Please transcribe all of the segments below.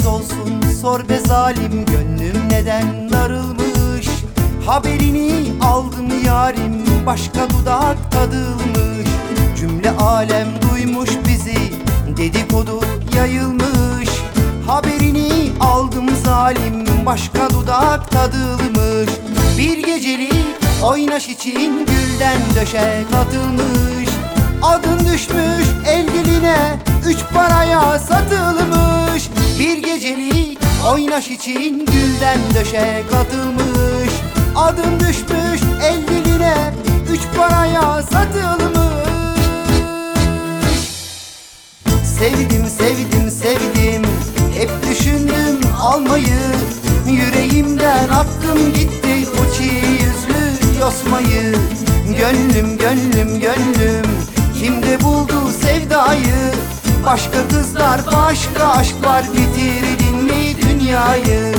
kez olsun sor be zalim, gönlüm neden darılmış? Haberini aldım yarim, başka dudak tadılmış. Cümle alem duymuş bizi, dedikodu yayılmış. Haberini aldım zalim, başka dudak tadılmış. Bir gecelik oynaş için gülden döşek atılmış. Adın düşmüş el diline, 3 paraya satılmış. Bir gecelik oynaş için gülden döşek atılmış. Adın düşmüş el diline, 3 paraya satılmış. Sevdim, sevdim, sevdim, hep düşündüm almayı. Yüreğimden attım gitti o çiğ yüzlü yosmayı. Gönlüm, gönlüm, gönlüm, kimde buldu sevdayı? Başka kızlar, başka aşklar, bitirdin mi dünyayı?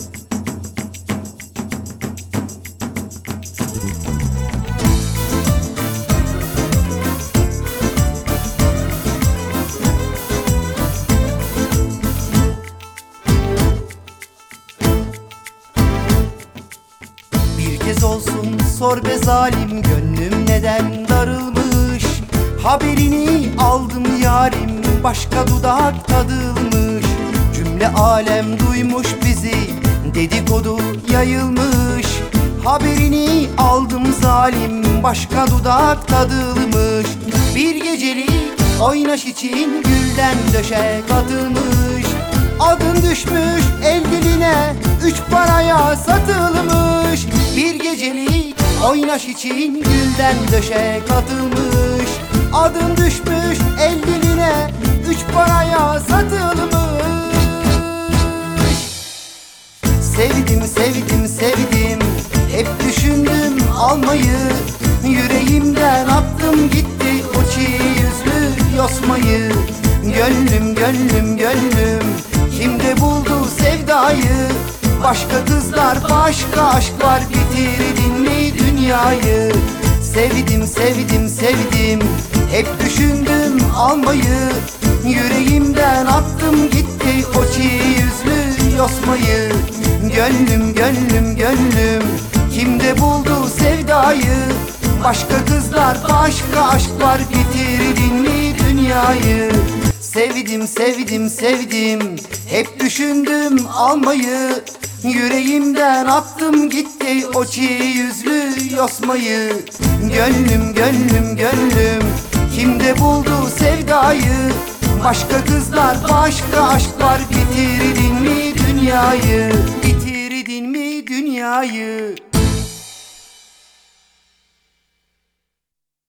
Bir kez olsun sor be zalim, gönlüm neden darılmış? Haberini aldım yarim, başka dudak tadılmış. Cümle alem duymuş bizi, dedikodu yayılmış. Haberini aldım zalim, başka dudak tadılmış. Bir gecelik oynaş için gülden döşek atılmış. Adın düşmüş el diline, 3 paraya satılmış. Bir gecelik oynaş için gülden döşek atılmış. Adın düşmüş el diline, 3 paraya satılmış. Sevdim, sevdim, sevdim, hep düşündüm almayı. Yüreğimden attım gitti o çiğ yüzlü yosmayı. Gönlüm, gönlüm, gönlüm, kimde buldu sevdayı? Başka kızlar, başka aşklar, bitirdin mi dünyayı? Sevdim, sevdim, sevdim, hep düşündüm almayı. Yüreğimden attım gitti o çiğ yüzlü yosmayı. Gönlüm, gönlüm, gönlüm, kimde buldu sevdayı? Başka kızlar, başka aşklar, bitirdin mi dünyayı? Sevdim, sevdim, sevdim, hep düşündüm almayı. Yüreğimden attım gitti o çiğ yüzlü yosmayı. Gönlüm, gönlüm, gönlüm, kimde buldu sevdayı? Başka kızlar, başka aşklar, bitirdin mi dünyayı? Bitirdin mi dünyayı?